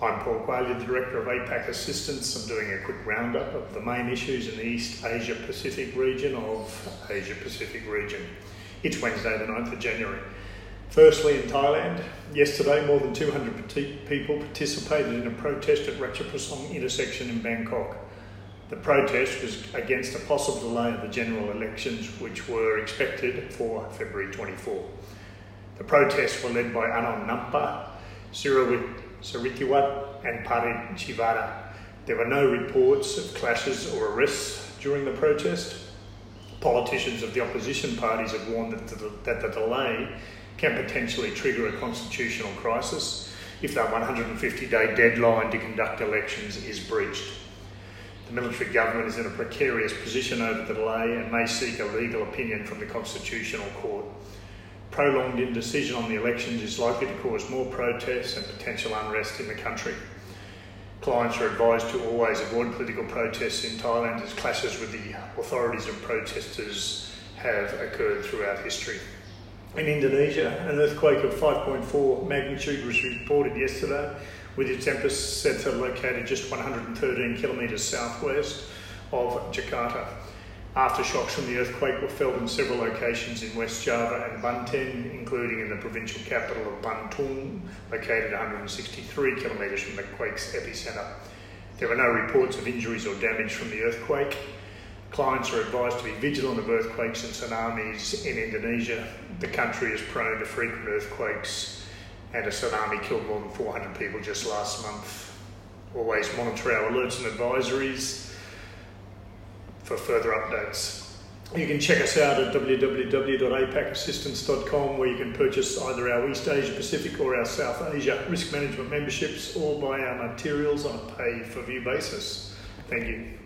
I'm Paul Quayle, the Director of APAC Assistance. I'm doing a quick roundup of the main issues in the East Asia Pacific region of Asia Pacific region. It's Wednesday the 9th of January. Firstly, in Thailand, yesterday more than 200 people participated in a protest at Ratchaprasong intersection in Bangkok. The protest was against a possible delay of the general elections, which were expected for February 24. The protests were led by Anon Nampa, Saritiwat and Parit Chivada. There were no reports of clashes or arrests during the protest. Politicians of the opposition parties have warned that the delay can potentially trigger a constitutional crisis if that 150-day deadline to conduct elections is breached. The military government is in a precarious position over the delay and may seek a legal opinion from the Constitutional Court. Prolonged indecision on the elections is likely to cause more protests and potential unrest in the country. Clients are advised to always avoid political protests in Thailand, as clashes with the authorities and protesters have occurred throughout history. In Indonesia, an earthquake of 5.4 magnitude was reported yesterday, with its epicenter located just 113 kilometres southwest of Jakarta. Aftershocks from the earthquake were felt in several locations in West Java and Banten, including in the provincial capital of Bantung, located 163 kilometres from the quake's epicentre. There were no reports of injuries or damage from the earthquake. Clients are advised to be vigilant of earthquakes and tsunamis in Indonesia. The country is prone to frequent earthquakes, and a tsunami killed more than 400 people just last month. Always monitor our alerts and advisories for further updates. You can check us out at www.apacassistance.com, where you can purchase either our East Asia Pacific or our South Asia risk management memberships, or buy our materials on a pay-for-view basis. Thank you.